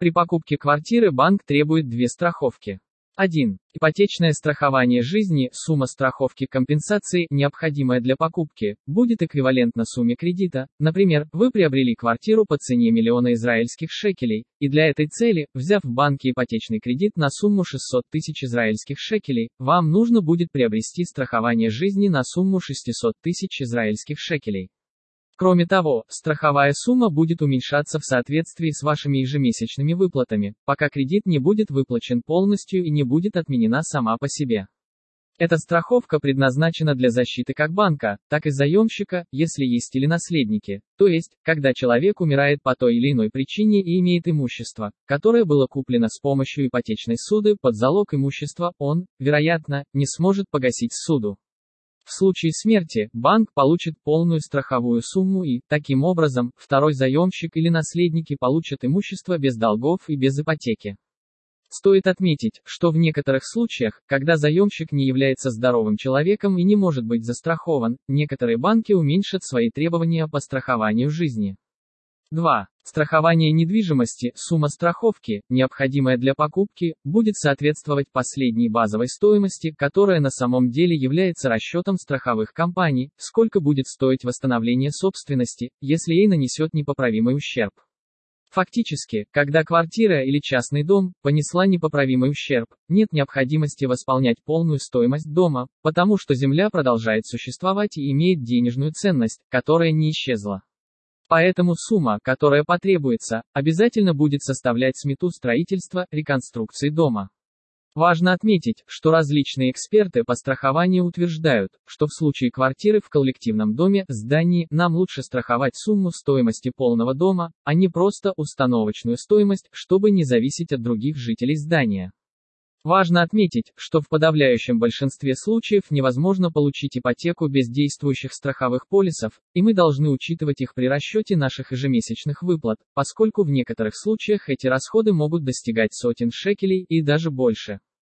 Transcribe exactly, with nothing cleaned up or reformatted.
При покупке квартиры банк требует две страховки. один. Ипотечное страхование жизни, сумма страховки компенсации, необходимая для покупки, будет эквивалентна сумме кредита. Например, вы приобрели квартиру по цене миллиона израильских шекелей, и для этой цели, взяв в банке ипотечный кредит на сумму шестьсот тысяч израильских шекелей, вам нужно будет приобрести страхование жизни на сумму шестьсот тысяч израильских шекелей. Кроме того, страховая сумма будет уменьшаться в соответствии с вашими ежемесячными выплатами, пока кредит не будет выплачен полностью и не будет отменена сама по себе. Эта страховка предназначена для защиты как банка, так и заемщика, если есть или наследники, то есть, когда человек умирает по той или иной причине и имеет имущество, которое было куплено с помощью ипотечной ссуды под залог имущества, он, вероятно, не сможет погасить ссуду. В случае смерти, банк получит полную страховую сумму и, таким образом, второй заемщик или наследники получат имущество без долгов и без ипотеки. Стоит отметить, что в некоторых случаях, когда заемщик не является здоровым человеком и не может быть застрахован, некоторые банки уменьшат свои требования по страхованию жизни. два. Страхование недвижимости, сумма страховки, необходимая для покупки, будет соответствовать последней базовой стоимости, которая на самом деле является расчетом страховых компаний, сколько будет стоить восстановление собственности, если ей нанесет непоправимый ущерб. Фактически, когда квартира или частный дом понесла непоправимый ущерб, нет необходимости восполнять полную стоимость дома, потому что земля продолжает существовать и имеет денежную ценность, которая не исчезла. Поэтому сумма, которая потребуется, обязательно будет составлять смету строительства, реконструкции дома. Важно отметить, что различные эксперты по страхованию утверждают, что в случае квартиры в коллективном доме, здании, нам лучше страховать сумму стоимости полного дома, а не просто установочную стоимость, чтобы не зависеть от других жителей здания. Важно отметить, что в подавляющем большинстве случаев невозможно получить ипотеку без действующих страховых полисов, и мы должны учитывать их при расчете наших ежемесячных выплат, поскольку в некоторых случаях эти расходы могут достигать сотен шекелей и даже больше.